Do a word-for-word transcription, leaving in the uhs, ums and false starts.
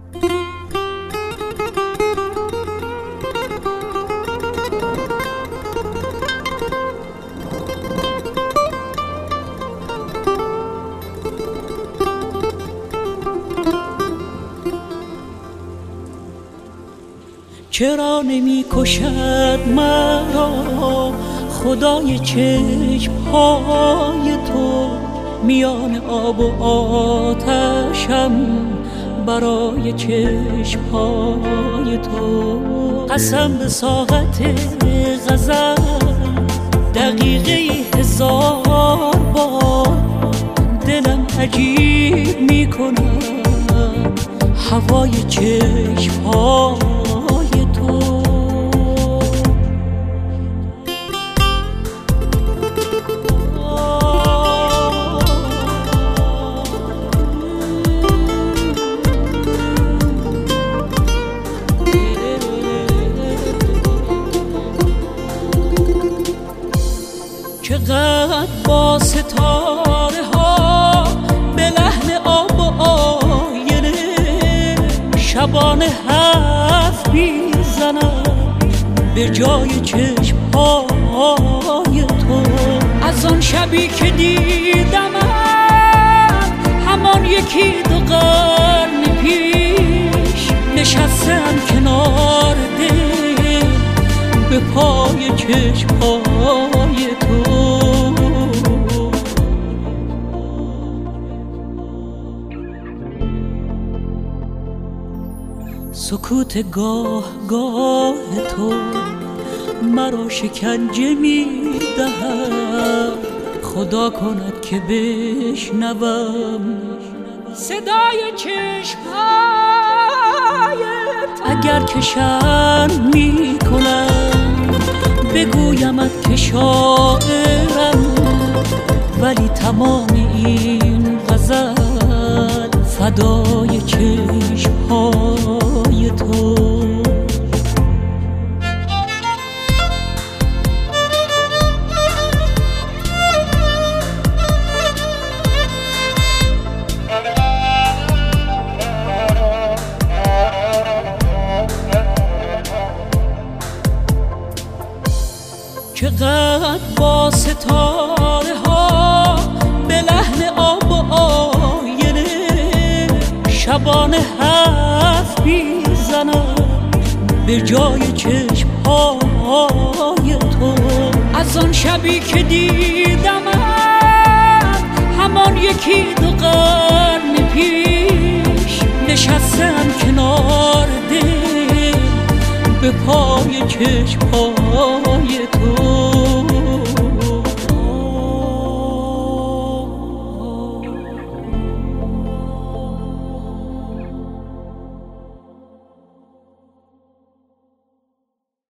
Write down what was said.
چرا نمی کشد مرا خدای چشمهای تو؟ میان آب و آتشم برای چشمهای تو. قسم به ساعت غزل دقیقه هزار بار دلم عجیب می کند هوای چشمهای تو. چقدر با ستاره ها به لحن آب و آینه شبانه حرف میزنم به جای چشمهای تو. از آن شبی که دیدمت همان یکی دو قرن پیش نشستم کنار دل به پای چشمهای تو. سکوت گاه گاه تو مرا شکنجه می دهد. خدا کند که بشنوم صدای چشمهایت. اگر کشن می کنم بگویمت که شاعرم، ولی تمام این غزل فدای چشمهای تو. چقدر با ستاره ها به لحن آب و آینه شبانه حرف میزنم به جای چشمهای تو. از آن شبی که دیدمت همان یکی دو قرن پیش نشستم کنار دل به پای چشمهای تو.